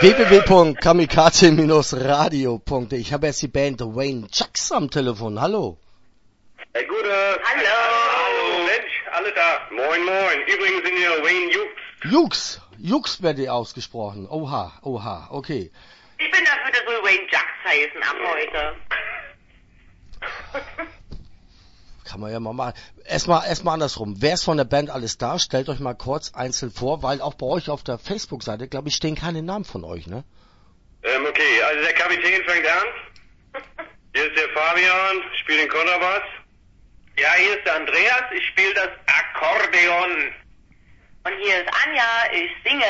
www.kamikaze-radio.de. Ich habe jetzt die Band Wayne Chucks am Telefon. Hallo. Hey, Gute. Hallo. Mensch, alle da. Moin, moin. Übrigens sind hier Wayne Jux. Jux wird die ausgesprochen. Oha, okay. Ich bin dafür, dass wir Wayne Chucks heißen ab heute. Kann man ja mal machen. Erstmal andersrum. Wer ist von der Band alles da? Stellt euch mal kurz einzeln vor, weil auch bei euch auf der Facebook-Seite, glaube ich, stehen keine Namen von euch, ne? Okay, also der Kapitän fängt an. Hier ist der Fabian, spielt den Kontrabass. Ja, hier ist der Andreas, ich spiele das Akkordeon. Und hier ist Anja, ich singe.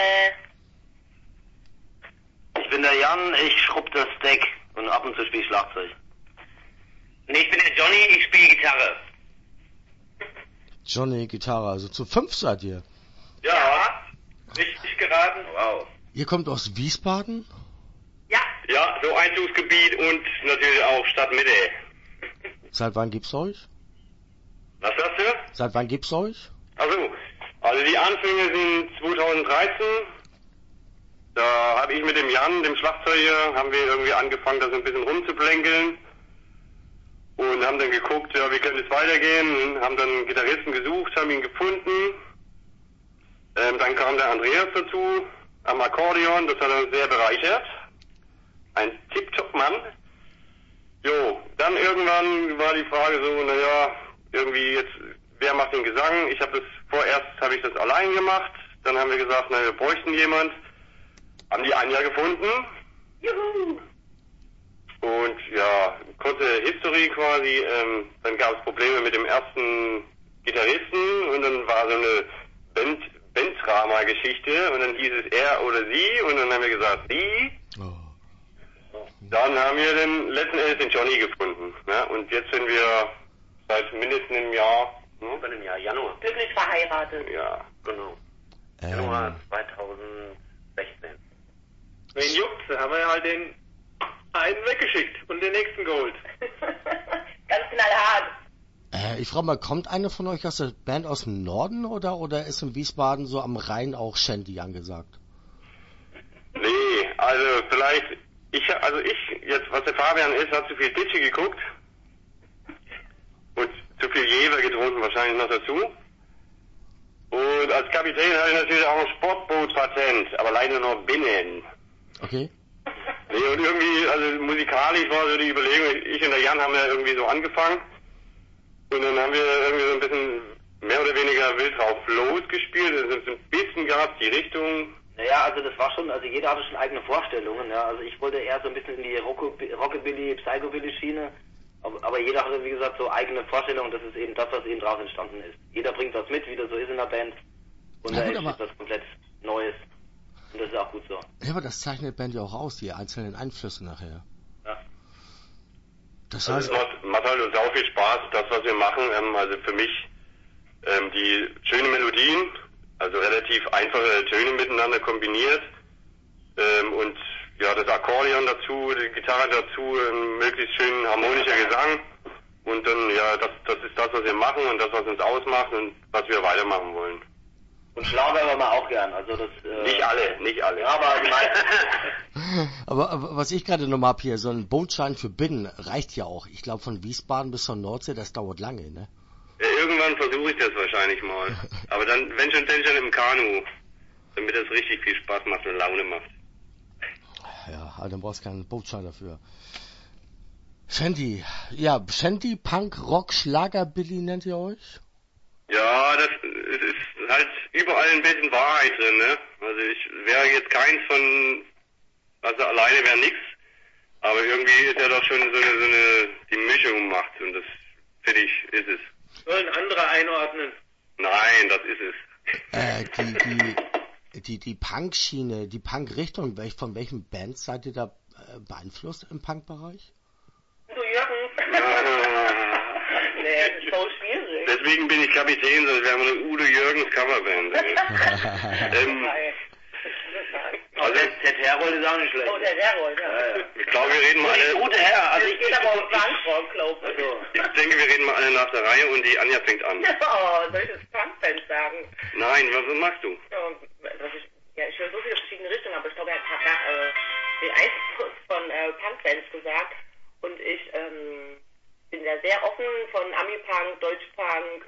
Ich bin der Jan, ich schrubb das Deck und ab und zu spiele ich Schlagzeug. Und ich bin der Johnny, ich spiele Gitarre. Johnny, Gitarre, also zu 5 seid ihr. Ja, richtig geraten. Wow. Ihr kommt aus Wiesbaden? Ja, so Einzugsgebiet und natürlich auch Stadtmitte. Seit wann gibt's euch? Was sagst du? Seit wann gibt's euch? Also die Anfänge sind 2013. Da habe ich mit dem Jan, dem Schlagzeuger, haben wir irgendwie angefangen, da so ein bisschen rumzuplänkeln. Und haben dann geguckt, ja, wie könnte es weitergehen, haben dann einen Gitarristen gesucht, haben ihn gefunden. Dann kam der Andreas dazu, am Akkordeon, das hat uns sehr bereichert. Ein Tip-Top-Mann. Jo, dann irgendwann war die Frage so, naja, irgendwie jetzt, wer macht den Gesang? Vorerst habe ich das allein gemacht, dann haben wir gesagt, na, wir bräuchten jemand. Haben die Anja gefunden. Juhu! Und ja, kurze History quasi, dann gab es Probleme mit dem ersten Gitarristen und dann war so eine Banddrama-Geschichte und dann hieß es er oder sie und dann haben wir gesagt, sie. Oh. Dann haben wir letzten Endes den Johnny gefunden. Ne? Und jetzt sind wir seit mindestens einem Jahr, Januar. Glücklich verheiratet. Ja, genau. Januar 2016. Wenn juckt, haben wir halt den einen weggeschickt und den nächsten geholt. Ganz knallhart. Ich frage mal, kommt eine von euch aus der Band aus dem Norden oder ist in Wiesbaden so am Rhein auch Shanty angesagt? Nee, also vielleicht, jetzt, was der Fabian ist, hat zu viel Ditsche geguckt und zu viel Jever getrunken wahrscheinlich noch dazu. Und als Kapitän hatte ich natürlich auch ein Sportboot-Patent, aber leider nur binnen. Okay. Nee, und irgendwie, also musikalisch war so die Überlegung, ich und der Jan haben ja irgendwie so angefangen und dann haben wir irgendwie so ein bisschen mehr oder weniger wild drauf losgespielt, also so ein bisschen gab die Richtung. Naja, also das war schon, also jeder hatte schon eigene Vorstellungen, ja, also ich wollte eher so ein bisschen in die Rockabilly, Psychobilly-Schiene, aber jeder hatte, wie gesagt, so eigene Vorstellungen, das ist eben das, was eben draus entstanden ist. Jeder bringt was mit, wie das so ist in der Band und da ist was komplett Neues. Und das ist auch gut so. Ja, aber das zeichnet Band ja auch aus, die einzelnen Einflüsse nachher. Ja. Das heißt, also es macht halt uns auch viel Spaß, das, was wir machen. Also für mich die schönen Melodien, also relativ einfache Töne miteinander kombiniert und ja, das Akkordeon dazu, die Gitarre dazu, ein möglichst schön harmonischer Gesang und dann, ja, das ist das, was wir machen und das, was uns ausmacht und was wir weitermachen wollen. Und Schlager hören wir auch gern, also das... Nicht alle. Ja, aber die meisten... aber was ich gerade nochmal habe hier, so ein Bootschein für Binnen reicht ja auch. Ich glaube, von Wiesbaden bis zur Nordsee, das dauert lange, ne? Ja, irgendwann versuche ich das wahrscheinlich mal. Aber dann, wenn schon, denn schon im Kanu. Damit das richtig viel Spaß macht und Laune macht. Ja, also dann brauchst du keinen Bootschein dafür. Shanty. Ja, Shanty, Punk, Rock, Schlager, Billy nennt ihr euch? Ja, es ist halt überall ein bisschen Wahrheit drin, ne? Also ich wäre jetzt keins von, also alleine wäre nix, aber irgendwie ist ja doch schon so eine die Mischung macht und das, finde ich, ist es. Sollen andere einordnen? Nein, das ist es. Die Punk-Schiene, die Punk-Richtung, von welchen Bands seid ihr da beeinflusst im Punk-Bereich? Du Jürgen. Nee, das ist so schwierig. Deswegen bin ich Kapitän, sonst wären wir eine Udo Jürgens Coverband. Also der Herold ist auch nicht schlecht. Oh, der Herold, ja. Ich glaube, wir reden mal alle... Gute Herr, also ich gehe aber auf Punkrock, glaube ich. Ich denke, wir reden mal alle nach der Reihe und die Anja fängt an. Oh, soll ich das Punkband sagen? Nein, was machst du? Ja, ich höre so viele verschiedene Richtungen, aber ich glaube, er hat Pop-Punk, Deutsch-Punk,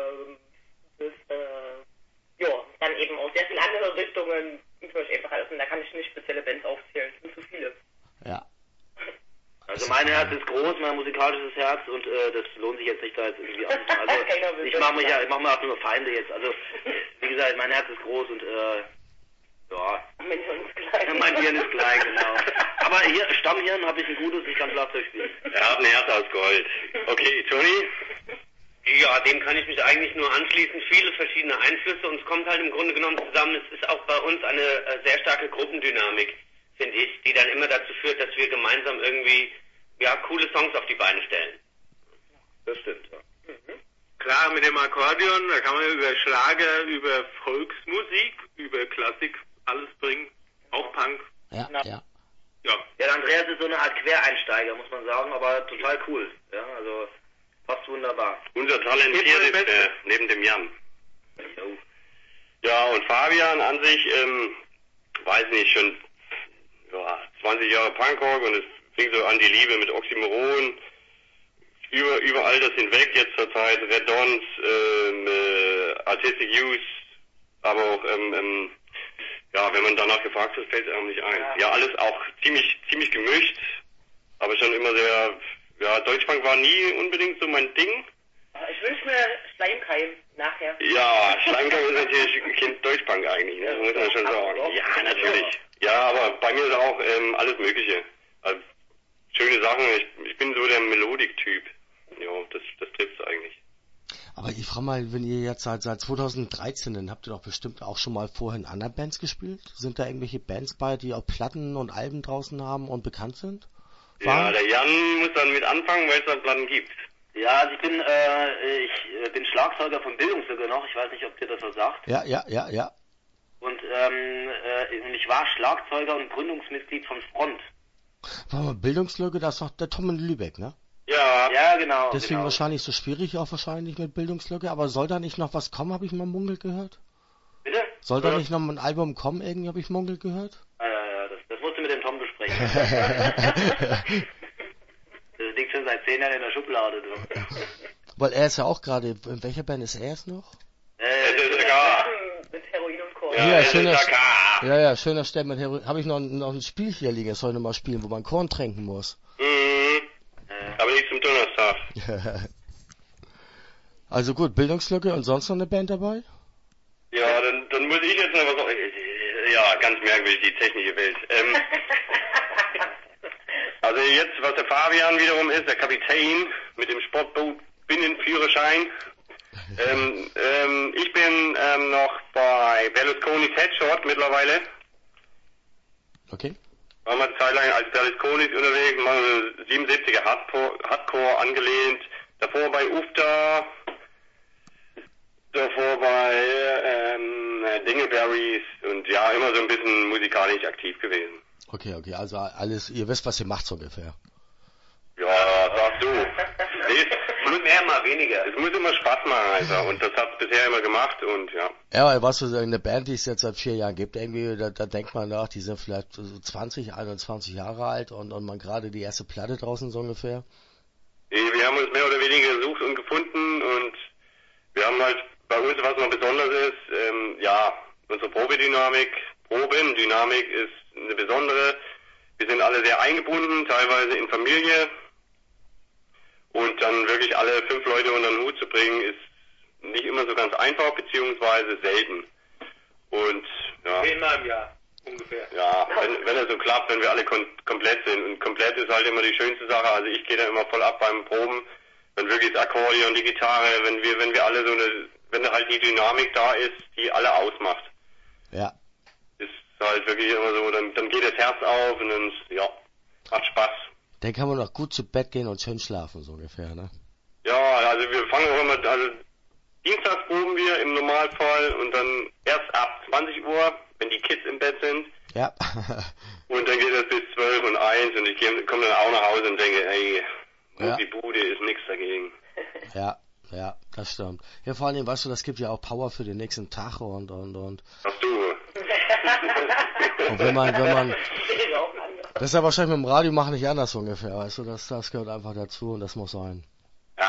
dann eben auch sehr viele andere Richtungen. Für euch einfach alles. Und da kann ich nicht spezielle Bands aufzählen. Es sind zu viele. Ja. Also mein Herz ist groß, mein musikalisches Herz, und das lohnt sich jetzt nicht da jetzt irgendwie anzufangen. Also ich mache mir auch nur Feinde jetzt. Also wie gesagt, mein Herz ist groß und ja. Mein Hirn ist klein. Mein Hirn ist klein, genau. Aber hier, Stammhirn habe ich ein gutes, ich kann Schlagzeug spielen. Er hat ein Herz aus Gold. Okay, Toni? Ja, dem kann ich mich eigentlich nur anschließen. Viele verschiedene Einflüsse und es kommt halt im Grunde genommen zusammen. Es ist auch bei uns eine sehr starke Gruppendynamik, finde ich, die dann immer dazu führt, dass wir gemeinsam irgendwie coole Songs auf die Beine stellen. Das stimmt, ja. Klar, mit dem Akkordeon, da kann man über Schlager, über Volksmusik, über Klassik alles bringen. Auch Punk. Ja. Ja, der Andreas ist so eine Art Quereinsteiger, muss man sagen, aber total cool. Ja, also fast wunderbar. Unser Talentiertester neben dem Jan. Ja, und Fabian an sich, weiß nicht, schon 20 Jahre Punkrock, und es fing so an die Liebe mit Oxymoron. Über all das hinweg, jetzt zur Zeit Red Dons, Artistic Youth, aber auch, wenn man danach gefragt wird, fällt es einem nicht ein. Ja, alles auch ziemlich gemischt, aber schon immer sehr, Deutschpunk war nie unbedingt so mein Ding. Ich wünsche mir Schleimkeim nachher. Ja, Schleimkeim ist natürlich ein Kind Deutschpunk eigentlich, ne? Das muss man schon sagen. Ja, natürlich. Ja, aber bei mir ist auch alles Mögliche. Also, schöne Sachen, ich bin so der Melodik-Typ. Ja, das trifft's eigentlich. Aber ich frage mal, wenn ihr jetzt seit 2013, dann habt ihr doch bestimmt auch schon mal vorher in anderen Bands gespielt? Sind da irgendwelche Bands bei, die auch Platten und Alben draußen haben und bekannt sind? Ja, der Jan muss dann mit anfangen, weil es dann Platten gibt. Ja, also ich bin Schlagzeuger von Bildungslücke noch, ich weiß nicht, ob dir das was sagt. Ja. Und ich war Schlagzeuger und Gründungsmitglied von Front. Warte mal, Bildungslücke, das ist doch der Tom in Lübeck, ne? Ja, genau. Deswegen wahrscheinlich so schwierig auch wahrscheinlich mit Bildungslücke, aber soll da nicht noch was kommen, habe ich mal Munkelt gehört? Bitte? Soll da nicht noch ein Album kommen, irgendwie habe ich Munkelt gehört? Ja, das musst du mit dem Tom besprechen. Das liegt schon seit 10 Jahren in der Schublade. Du. Weil er ist ja auch gerade, in welcher Band ist er jetzt noch? Mit Heroin und Korn. Schöner Stern mit Heroin. Habe ich noch ein Spiel hier liegen, das soll ich noch mal spielen, wo man Korn tränken muss. Aber nicht zum Donnerstag. Also gut, Bildungslücke und sonst noch eine Band dabei? Ja, dann muss ich jetzt noch was... Ja, ganz merkwürdig, die technische Welt. Also jetzt, was der Fabian wiederum ist, der Kapitän mit dem Sportboot Binnenführerschein. Ich bin noch bei Berlusconi's Headshot mittlerweile. Okay. War mal eine Zeit lang als Berlusconi's unterwegs, mal 77er Hardcore angelehnt. Davor bei UFTA, davor bei Dingleberries und ja, immer so ein bisschen musikalisch aktiv gewesen. Okay, also alles, ihr wisst, was ihr macht so ungefähr. Ja, sagst du. Mal mehr, mal weniger. Es muss immer Spaß machen, Alter. Und das hat's bisher immer gemacht und ja. Ja, weißt du, eine Band, die es jetzt seit 4 Jahren gibt, irgendwie, da denkt man nach, die sind vielleicht so 20, 21 Jahre alt und man gerade die erste Platte draußen so ungefähr. Wir haben uns mehr oder weniger gesucht und gefunden und wir haben halt bei uns, was noch besonders ist, unsere Probendynamik ist eine besondere. Wir sind alle sehr eingebunden, teilweise in Familie. Und dann wirklich alle 5 Leute unter den Hut zu bringen, ist nicht immer so ganz einfach, beziehungsweise selten. Und ja. 10-mal im Jahr ungefähr. Ja, wenn es so klappt, wenn wir alle komplett sind. Und komplett ist halt immer die schönste Sache. Also ich gehe da immer voll ab beim Proben, wenn wirklich das Akkordeon, die Gitarre, wenn wir alle wenn halt die Dynamik da ist, die alle ausmacht. Ja. Ist halt wirklich immer so, dann geht das Herz auf und dann, macht Spaß. Dann kann man noch gut zu Bett gehen und schön schlafen, so ungefähr, ne? Ja, also wir fangen auch immer, dienstags proben wir im Normalfall und dann erst ab 20 Uhr, wenn die Kids im Bett sind. Ja. Und dann geht das bis 12 und 1 und ich komme dann auch nach Hause und denke, ey, die Bude ist nichts dagegen. Ja, das stimmt. Ja, vor allem, weißt du, das gibt ja auch Power für den nächsten Tag und. Ach du. Und wenn man, das ist ja wahrscheinlich mit dem Radio machen nicht anders ungefähr, weißt du, das gehört einfach dazu und das muss sein. Ja, was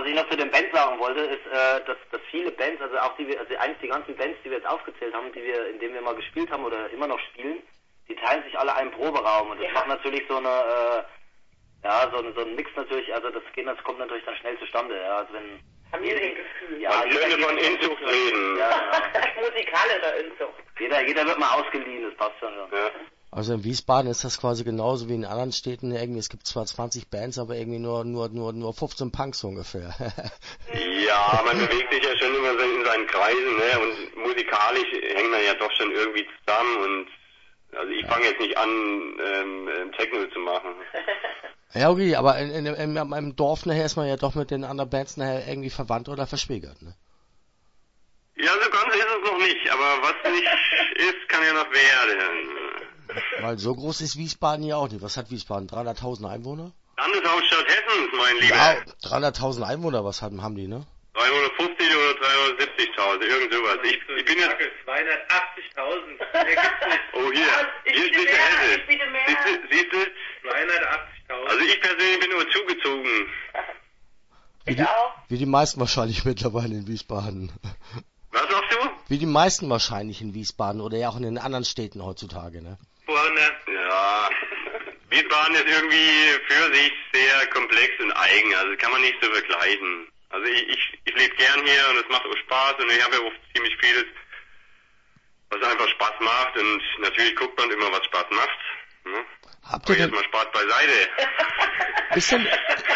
was ich noch zu den Bands sagen wollte, ist, dass viele Bands, also eigentlich die ganzen Bands, die wir jetzt aufgezählt haben, in denen wir mal gespielt haben oder immer noch spielen, die teilen sich alle einen Proberaum und das macht natürlich so eine, so ein Mix natürlich, also das kommt natürlich dann schnell zustande, ja, also wenn... Familiengefühl. Ja, Man könnte von Inzucht reden. Ja, genau. Musikalischer Inzucht. Jeder wird mal ausgeliehen, das passt schon. Ja. Also in Wiesbaden ist das quasi genauso wie in anderen Städten irgendwie. Es gibt zwar 20 Bands, aber irgendwie nur 15 Punks ungefähr. Ja, man bewegt sich ja schon immer so in seinen Kreisen, ne? Und musikalisch hängt man ja doch schon irgendwie zusammen und also ich fange jetzt nicht an, Techno zu machen. Ja, okay, aber im Dorf nachher ist man ja doch mit den anderen Bands nachher irgendwie verwandt oder verschwägert, ne? Ja, so ganz ist es noch nicht, aber was nicht ist, kann ja noch werden. Weil so groß ist Wiesbaden ja auch nicht. Was hat Wiesbaden? 300.000 Einwohner? Landeshauptstadt Hessens, mein Lieber. Ja, 300.000 Einwohner, was haben die, ne? 350 oder 370.000, irgend sowas. Ich bin jetzt... 280.000. Mehr gibt's nicht. Oh, hier ist Mr. Hesse. Siehst du? 280.000. Also ich persönlich bin nur zugezogen. Wie die meisten wahrscheinlich mittlerweile in Wiesbaden. Was sagst du? Wie die meisten wahrscheinlich in Wiesbaden oder ja auch in den anderen Städten heutzutage, ne? Ja, Wiesbaden ist irgendwie für sich sehr komplex und eigen, also kann man nicht so vergleichen. Also ich lebe gern hier und es macht auch Spaß und ich habe ja auch ziemlich vieles, was einfach Spaß macht und natürlich guckt man immer, was Spaß macht. Ne? Habt ihr jetzt mal Spaß beiseite. bisschen...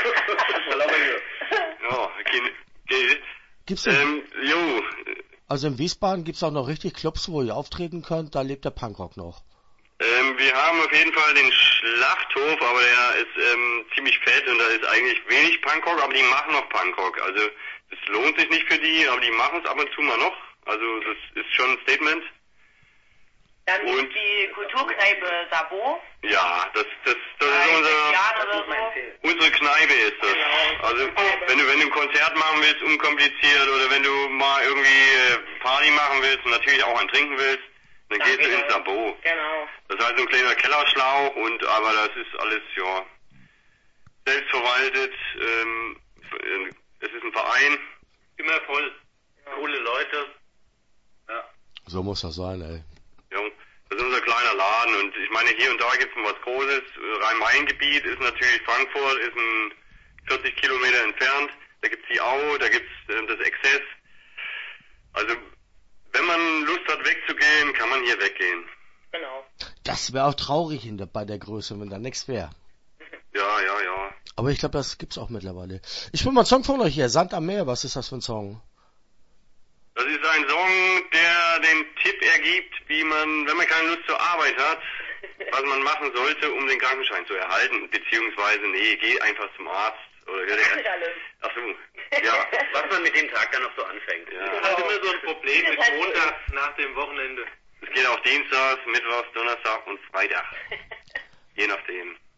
Ja, okay. Gibt's denn, Jo. also in Wiesbaden gibt's auch noch richtig Clubs, wo ihr auftreten könnt, da lebt der Punkrock noch. Wir haben auf jeden Fall den Schlachthof, aber der ist ziemlich fett und da ist eigentlich wenig Punkrock, aber die machen noch Punkrock. Also es lohnt sich nicht für die, aber die machen es ab und zu mal noch. Also das ist schon ein Statement. Dann und die Kulturkneipe Sabo. Ja, das ist unsere Kneipe ist das. Genau. Also wenn du ein Konzert machen willst, unkompliziert, oder wenn du mal irgendwie Party machen willst und natürlich auch ein Trinken willst, dann gehst du ins Sabo. Genau. Das ist halt so ein kleiner Kellerschlauch aber das ist alles, ja, selbstverwaltet, es ist ein Verein. Immer voll. Ja. Coole Leute. Ja. So muss das sein, ey. Ja, das ist unser kleiner Laden und ich meine, hier und da gibt es was Großes. Rhein-Main-Gebiet ist natürlich Frankfurt, ist 40 Kilometer entfernt. Da gibt's die Au, da gibt's das Exzess. Also, wenn man Lust hat wegzugehen, kann man hier weggehen. Genau. Das wäre auch traurig bei der Größe, wenn da nichts wäre. Ja. Aber ich glaube, das gibt's auch mittlerweile. Ich will mal einen Song von euch hier. Sand am Meer, was ist das für ein Song? Das ist ein Song, der den Tipp ergibt, wie man, wenn man keine Lust zur Arbeit hat, was man machen sollte, um den Krankenschein zu erhalten. Beziehungsweise, geh einfach zum Arzt. Oder ach so, ja. Was man mit dem Tag dann noch so anfängt. Ja. Ich habe immer so ein Problem mit Montags nach dem Wochenende. Es geht auch Dienstags, Mittwochs, Donnerstag und Freitag. Je nachdem.